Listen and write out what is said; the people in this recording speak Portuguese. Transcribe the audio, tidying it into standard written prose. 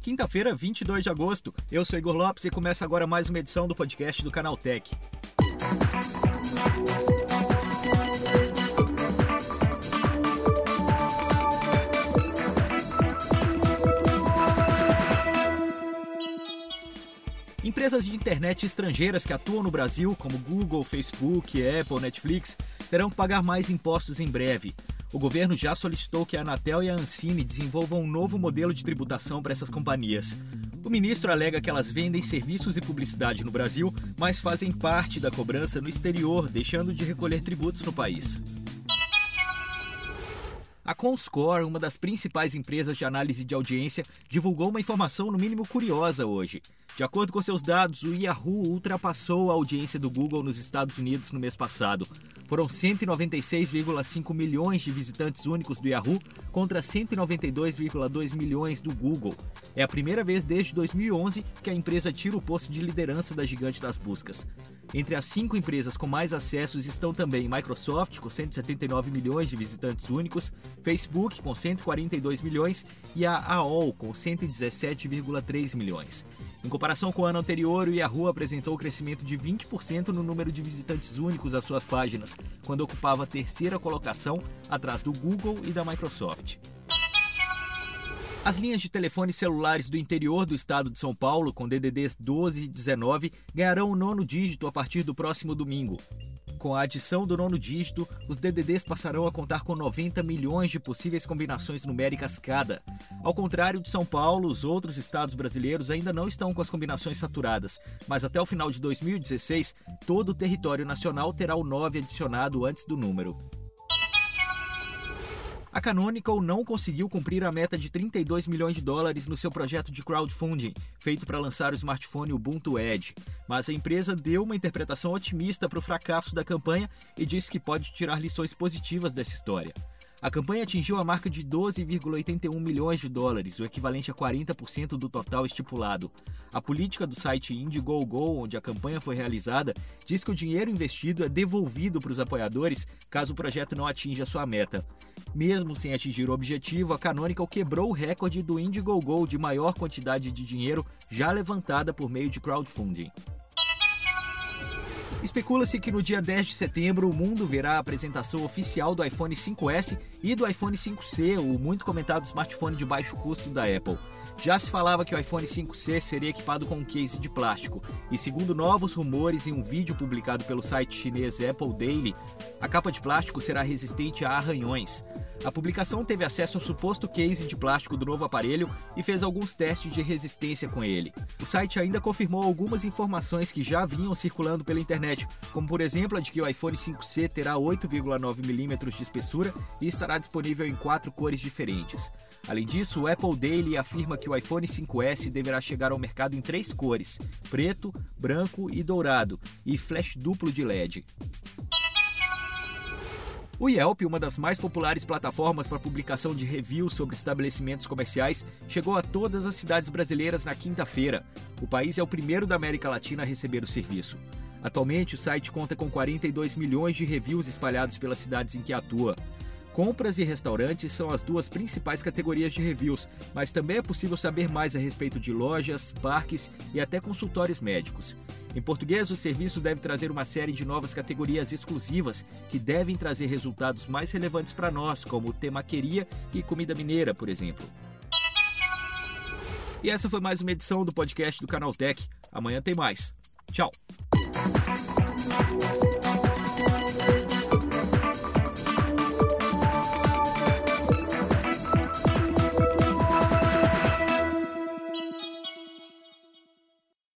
Quinta-feira, 22 de agosto. Eu sou Igor Lopes e começa agora mais uma edição do podcast do Canaltech. Empresas de internet estrangeiras que atuam no Brasil, como Google, Facebook, Apple, Netflix, terão que pagar mais impostos em breve. O governo já solicitou que a Anatel e a Ancine desenvolvam um novo modelo de tributação para essas companhias. O ministro alega que elas vendem serviços e publicidade no Brasil, mas fazem parte da cobrança no exterior, deixando de recolher tributos no país. A Comscore, uma das principais empresas de análise de audiência, divulgou uma informação no mínimo curiosa hoje. De acordo com seus dados, o Yahoo ultrapassou a audiência do Google nos Estados Unidos no mês passado. Foram 196,5 milhões de visitantes únicos do Yahoo contra 192,2 milhões do Google. É a primeira vez desde 2011 que a empresa tira o posto de liderança da gigante das buscas. Entre as 5 empresas com mais acessos estão também Microsoft, com 179 milhões de visitantes únicos, Facebook, com 142 milhões e a AOL, com 117,3 milhões. Em comparação com o ano anterior, o Yahoo apresentou crescimento de 20% no número de visitantes únicos às suas páginas, quando ocupava a terceira colocação, atrás do Google e da Microsoft. As linhas de telefones celulares do interior do estado de São Paulo, com DDDs 12 e 19, ganharão o 9º dígito a partir do próximo domingo. Com a adição do 9º dígito, os DDDs passarão a contar com 90 milhões de possíveis combinações numéricas cada. Ao contrário de São Paulo, os outros estados brasileiros ainda não estão com as combinações saturadas, mas até o final de 2016, todo o território nacional terá o 9 adicionado antes do número. A Canonical não conseguiu cumprir a meta de 32 milhões de dólares no seu projeto de crowdfunding, feito para lançar o smartphone Ubuntu Edge. Mas a empresa deu uma interpretação otimista para o fracasso da campanha e disse que pode tirar lições positivas dessa história. A campanha atingiu a marca de 12,81 milhões de dólares, o equivalente a 40% do total estipulado. A política do site Indiegogo, onde a campanha foi realizada, diz que o dinheiro investido é devolvido para os apoiadores caso o projeto não atinja sua meta. Mesmo sem atingir o objetivo, a Canonical quebrou o recorde do Indiegogo de maior quantidade de dinheiro já levantada por meio de crowdfunding. Especula-se que no dia 10 de setembro o mundo verá a apresentação oficial do iPhone 5S e do iPhone 5C, o muito comentado smartphone de baixo custo da Apple. Já se falava que o iPhone 5C seria equipado com um case de plástico, e segundo novos rumores em um vídeo publicado pelo site chinês Apple Daily, a capa de plástico será resistente a arranhões. A publicação teve acesso ao suposto case de plástico do novo aparelho e fez alguns testes de resistência com ele. O site ainda confirmou algumas informações que já vinham circulando pela internet, como por exemplo a de que o iPhone 5C terá 8,9 mm de espessura e estará disponível em 4 cores diferentes. Além disso, o Apple Daily afirma que o iPhone 5S deverá chegar ao mercado em 3 cores: preto, branco e dourado, e flash duplo de LED. O Yelp, uma das mais populares plataformas para publicação de reviews sobre estabelecimentos comerciais, chegou a todas as cidades brasileiras na quinta-feira. O país é o primeiro da América Latina a receber o serviço. Atualmente, o site conta com 42 milhões de reviews espalhados pelas cidades em que atua. Compras e restaurantes são as 2 principais categorias de reviews, mas também é possível saber mais a respeito de lojas, parques e até consultórios médicos. Em português, o serviço deve trazer uma série de novas categorias exclusivas que devem trazer resultados mais relevantes para nós, como temaqueria e comida mineira, por exemplo. E essa foi mais uma edição do podcast do Canaltech. Amanhã tem mais. Tchau!